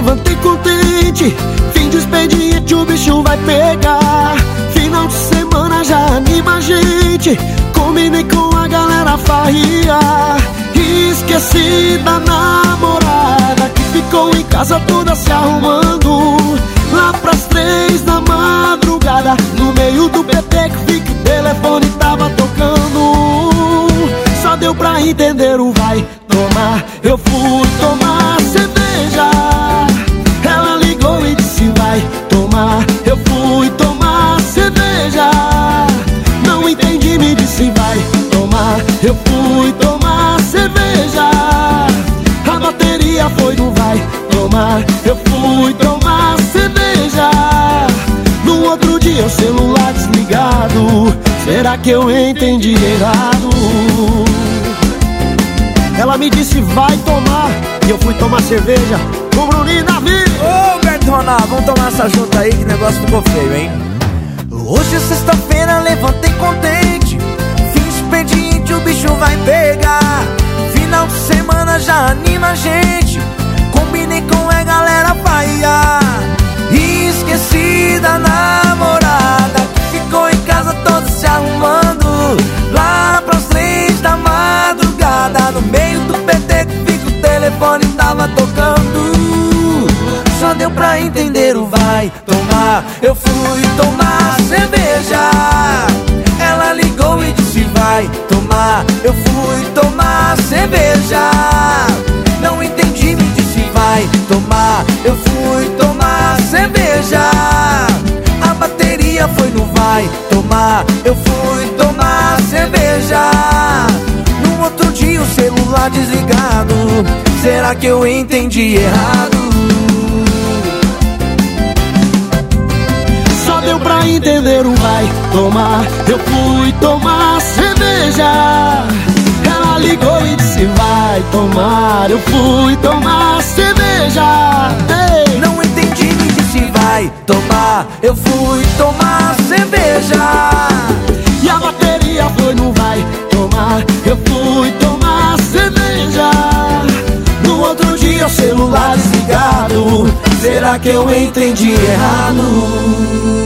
levantei contente. Fim de expediente, o bicho vai pegar. Final de semana já anima a gente. Combinei com a galera farriar. Esqueci da namorada que ficou em casa toda se arrumando. Lá pras 3 da madrugada, no meio do PT que fica, o telefone tava tocando. Só deu pra entender o vai tomar. Eu fui tomar cerveja. Ela ligou e disse vai tomar. Eu fui tomar cerveja. Não entendi, me disse vai tomar. Eu fui tomar cerveja. A bateria foi no vai tomar. Eu fui tomar cerveja. No outro dia o celular desligado. Será que eu entendi errado? Ela me disse vai tomar e eu fui tomar cerveja com o Bruninho da vida. Ô Bertona, vamos tomar essa junta aí que o negócio ficou feio, hein? Hoje é sexta-feira, levantei contente. Fim de expediente, o bicho vai pegar. Final de semana já anima a gente. Combinei com a galera farriar. E esqueci da namorada que ficou em casa toda se arrumando. Lá pras 3 da madrugada, no meio do PT que fica, o telefone tava tocando. Só deu pra entender o vai tomar. Eu fui tomar cerveja. Ela ligou e disse vai tomar. Eu fui tomar cerveja. Não entendi, me disse vai tomar. Eu fui tomar cerveja. A bateria foi no vai tomar. Eu fui tomar cerveja. No outro dia o celular desligado. Será que eu entendi errado? Só deu pra entender o vai tomar. Eu fui tomar cerveja. Ela ligou e disse vai tomar. Eu fui tomar cerveja. Ei. Não entendi, me disse vai tomar. Eu fui tomar cerveja. E a bateria foi no vai tomar. Eu fui tomar cerveja. No outro dia o celular desligado. Será que eu entendi errado?